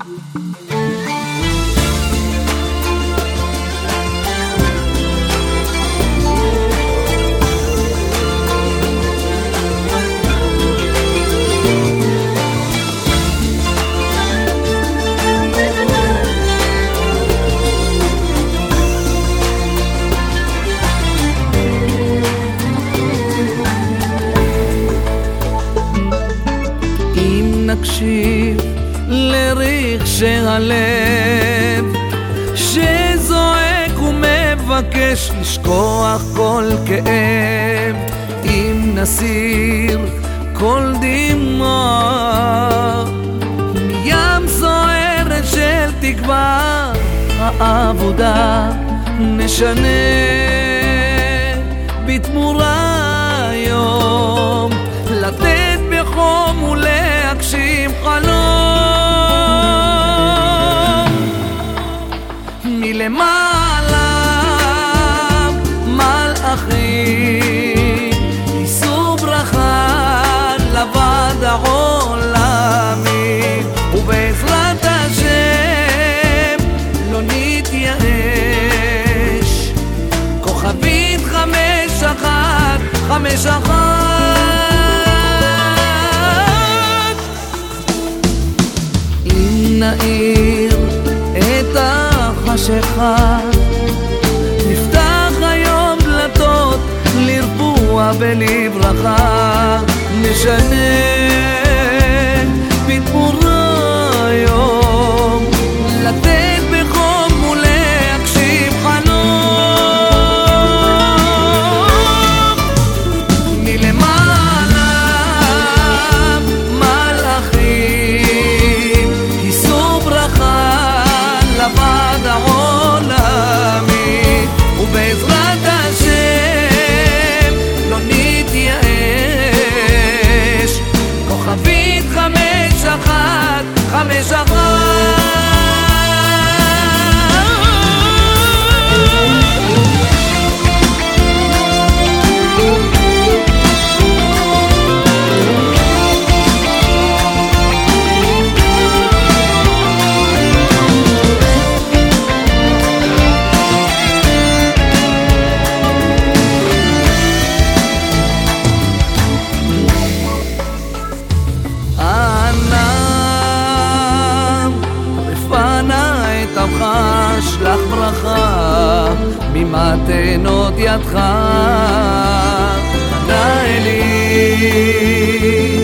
נקשיב לרחשי הלב שזועק ומבקש לשכוח כל כאב, אם נסיר כל דמעה מים סוערת של תקווה, העבודה נשנה בתמורה יום, לתת בחום ולהגשים חלום מלמעלה. מלאכים יישאו ברכה לבד העולמי, ובעזרת השם לא נתייאש. כוכבית 5151 נאיר את החשיכה, נפתח היום דלתות לרפואה ולברכה, נשנה בתמורה יום, לתת בחום ולהגשים חלום מלמעלה. מלאכים לבד העולמי, ובעזרת השם לא נתייאש. כוכבית 5151 שלח ברכה ממתנות ידך, פנה אלי